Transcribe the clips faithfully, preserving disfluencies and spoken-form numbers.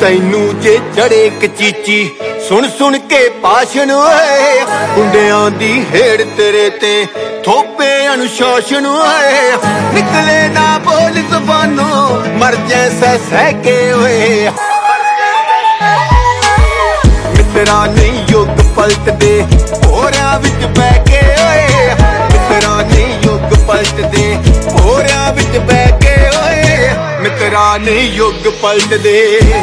तैनू जे चढ़े कचीची सुन सुन के भाषण होए, गुंडियां दी हेड़ तेरे ते थोपे अनुशासन होए, निकले ना बोल ज़बानों मर जैसा सह के होए। मित्रा नहीं युग पलट दे होरां विच बह के होए, मित्रा नहीं युग पलट दे होरां विच बह के होए, मित्रा नहीं युग पलट दे।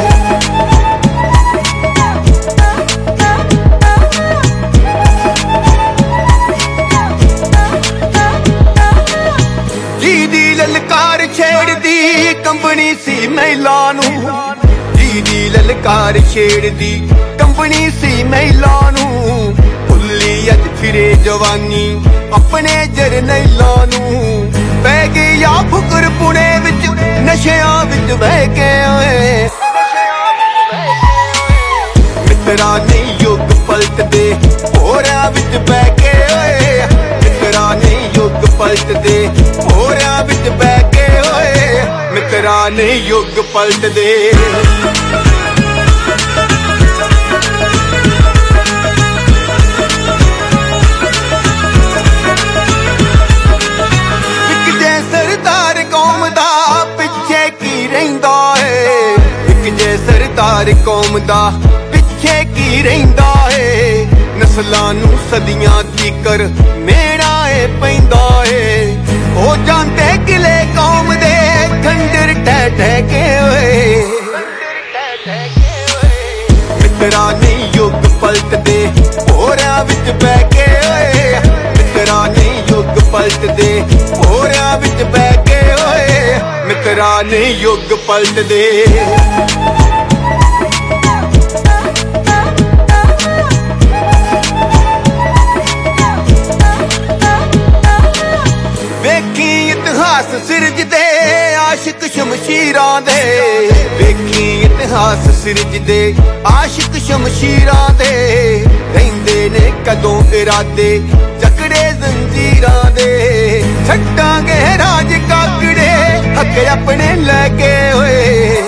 जी दी ललकार छेड़ दी कंबनी सी महिला नू, जी दी ललकार छेड़ दी कंबनी सी महिला नू, भुल्ली अज फिरे जवानी अपने जरनैला नू, पै गया फुकर पुणे विच नशियां विच बह के होए। मित्रा नहीं युग पलट दे होरां विच बह के होए, मित्रा नहीं युग पलट दे होरां विच बह के होए, मित्रा नहीं युग पलट दे। सरदार कौम दा पिछे की रहिंदा है, नस्लां नू सदियां तीकर मेड़ा ए पैंदा है, हो जांदे किले कौम दे खंजर ठह ठह के होए। मित्रा नहीं युग पलट दे होरां विच बह के होए, मित्रा नहीं युग पलट दे होरां विच बह के होए, मित्रा नहीं युग पलट दे। इतिहास सिरजदे आशिक शमशीरां दे, वेखी इतिहास सिरजदे आशिक शमशीरां दे, रहिंदे ने कदों इरादे जकड़े जंजीरां दे, छड्डांगे राज काकड़े हक अपने लैके होए।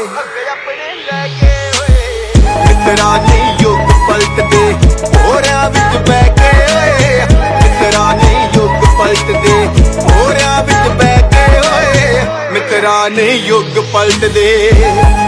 मित्रा नहीं युग पलट दे होरां विच बह के होए, मित्रा नहीं युग पलट दे होरां विच बह के होए, मित्रा नहीं युग पलट दे।